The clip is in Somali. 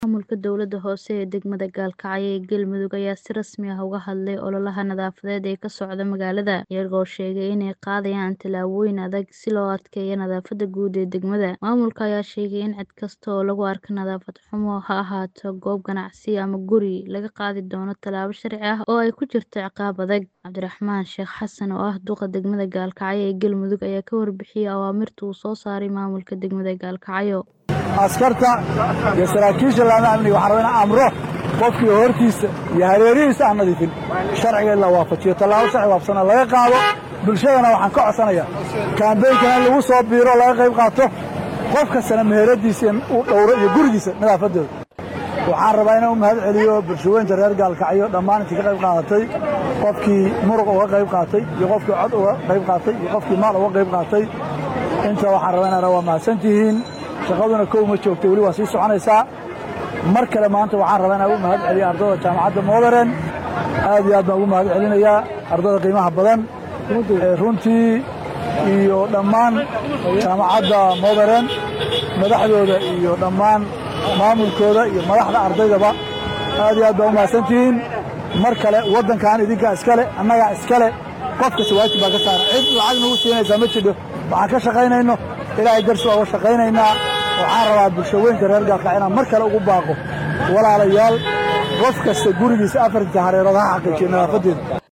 Maamulka dowladda hoose ee degmada Gaalkacyo ee Galmudug ayaa si rasmi ah uga hadlay ololaha nadaafadeed ee ka socda magaalada, iyagoo sheegay inay qaadayaan tallaabooyin adag si loo adkeeyo nadaafadda guud ee degmada. Maamulka ayaa sheegay in cid kasta oo lagu arko nadaafad xumo, ha ahaato goob ganacsi ama guri, laga qaadi doono tallaabo sharci ah oo ay ku jirto ciqaab adag. Cabdiraxmaan Sheekh Xasan oo ah duqa degmada Gaalkacyo ee Galmudug ayaa ka warbixiyay awaamirta uu soo saaray maamulka degmada Gaalkacyo. askarta iyo saraakiisha laamaha amniga waxaan rabaa inaan amro qofkii hortiisa iyo hareerihiisa aan nadiifin sharciga in la waafajiyo tallaabo sharci waafaqsan laga qaado. bulshadana waxaan ka codsanayaa kaambeynkan in lagu soo biiro laga qayb qaato, qof kastana meheradiisa uu dhowro iyo gurigiisa nadaafaddooda. waxaan rabaa inaan u mahad celiyo bulshaweynta reer Gaalkacyo dhammaan intii ka qayb qaadatay, qofkii muruq uga qayb qaatay iyo qofkii cod uga qayb qaatay iyo qofkii maal uga qayb qaatay. inta waxaan rabaa inaan waa mahadsantihiin. shaqaduna kow ma joogto, weli waa sii soconaysaa. mar kale maanta waxaan rabaa inaan ugu mahad celiyo ardayda jaamacadda Modern. aad iyo aad baan ugu mahad celinayaa ardayda qiimaha badan runtii iyo dhammaan jaamacadda Modern madaxdooda iyo dhammaan maamulkooda iyo madaxda ardaydaba aad iyo aad baan u mahadsantihiin. mar kale waddankan idinkaa iskale, annagaa iskale, qof kasta waajib baa ka saaran. cid lacag nagu siinaysaa ma jidho. waxaan ka shaqaynayno ilaahay darsi waa uga shaqaynaynaa. waxaan rabaa bulshaweynta reer Gaalkacyo inaan mar kale ugu baaqo, walaalayaal, qof kasta gurigiisa afarta hareerood ha xaqiijiyo nadaafaddeeda.